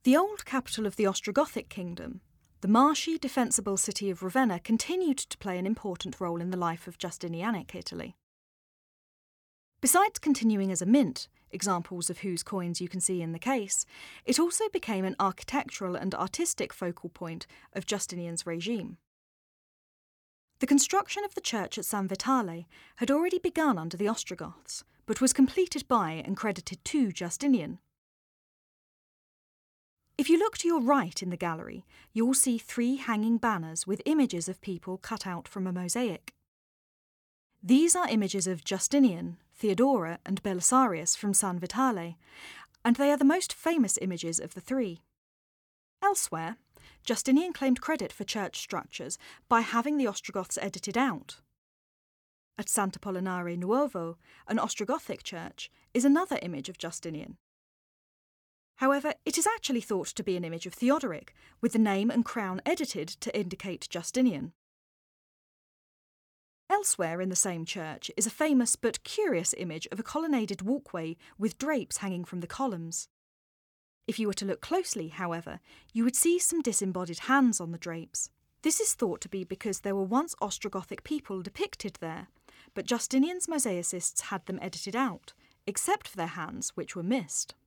The old capital of the Ostrogothic kingdom, the marshy, defensible city of Ravenna, continued to play an important role in the life of Justinianic Italy. Besides continuing as a mint, examples of whose coins you can see in the case, it also became an architectural and artistic focal point of Justinian's regime. The construction of the church at San Vitale had already begun under the Ostrogoths, but was completed by and credited to Justinian. If you look to your right in the gallery, you will see 3 hanging banners with images of people cut out from a mosaic. These are images of Justinian, Theodora, and Belisarius from San Vitale, and they are the most famous images of the 3. Elsewhere, Justinian claimed credit for church structures by having the Ostrogoths edited out. At Sant'Apollinare Nuovo, an Ostrogothic church, is another image of Justinian. However, it is actually thought to be an image of Theodoric, with the name and crown edited to indicate Justinian. Elsewhere in the same church is a famous but curious image of a colonnaded walkway with drapes hanging from the columns. If you were to look closely, however, you would see some disembodied hands on the drapes. This is thought to be because there were once Ostrogothic people depicted there, but Justinian's mosaicists had them edited out, except for their hands, which were missed.